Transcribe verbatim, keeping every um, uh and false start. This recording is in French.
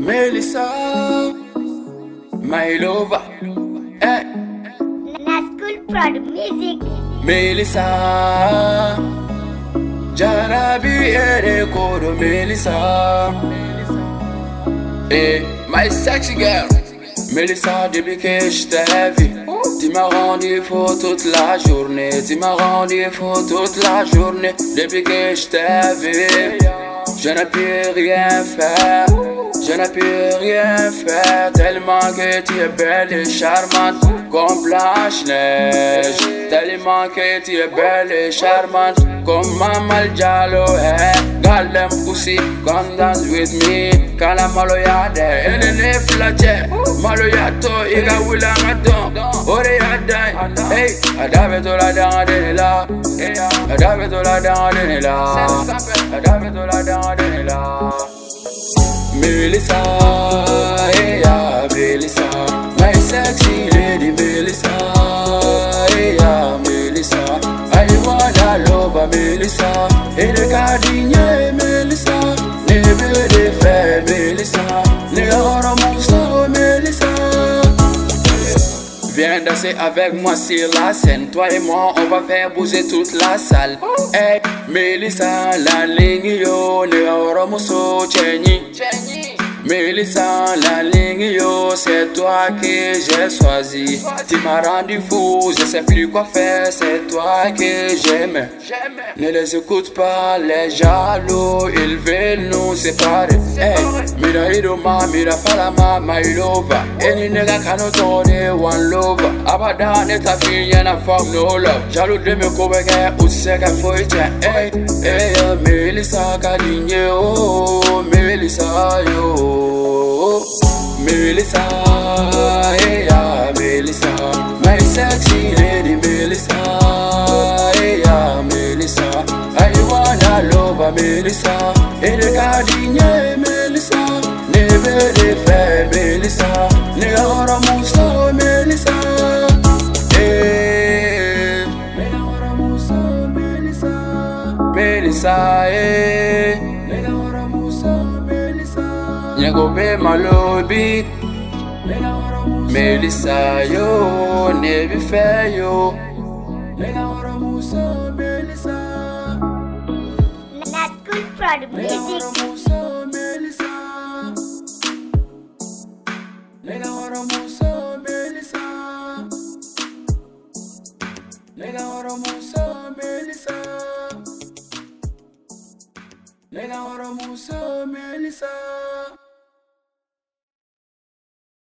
Melissa, my lover. Hey. Nascool Prod Music. Melissa, Jarabi Erekodo Melissa. Hey, my sexy girl. Melissa, depuis que je t'ai vu, tu m'as rendu fou toute la journée. Tu m'as rendu fou toute la journée. Depuis que je t'ai vu, je ne peux rien faire. Je ne peux rien faire. Tellement que tu es belle et charmante comme Blanche-Neige. Tellement que tu es belle et charmante comme Mamal Diallo. Hey, girl, them pussy, come dance with me. Kala maloyade, enene flaje. Maloyato, iga wila ngaton. Ore yadai, hey, adave to la danga denela. Adave to la danga denela. Adave to la danga denela. Melissa, hey yeah, Melissa, my sexy lady Melissa, hey yeah, Melissa, I wanna love a Melissa, in the garden, yeah, Melissa, never the fair Melissa, never a Melissa. Viens danser avec moi sur la scène. Toi et moi, on va faire bouger toute la salle. Hey, Melissa, la ligne yo, ne oromuso chenyi. Melissa, la ligne yo, c'est toi que j'ai choisi. Tu m'as rendu fou, je sais plus quoi faire, c'est toi que j'aime. Ne les écoute pas, les jaloux, ils veulent nous séparer. Hey, mira idoma, mira falama, my lover. Any nigga cannot tell one lover. Abadan et ta fille, y'en a fuck no love. Jaloux de me koubege, ou c'est qu'à faut y hey, hey, Melissa, kaligne, oh, Melissa, yo. Melissa, hey yeah, Melissa, my sexy lady Melissa, hey yeah, Melissa, I wanna love a Melissa, in the garden, yeah, Melissa, never the fair Melissa, never muso Melissa, hey, never muso Melissa, Melissa, hey. Nyago be malobi Melissa yo, nebi fe yo. Nascool Prod Music. Melissa.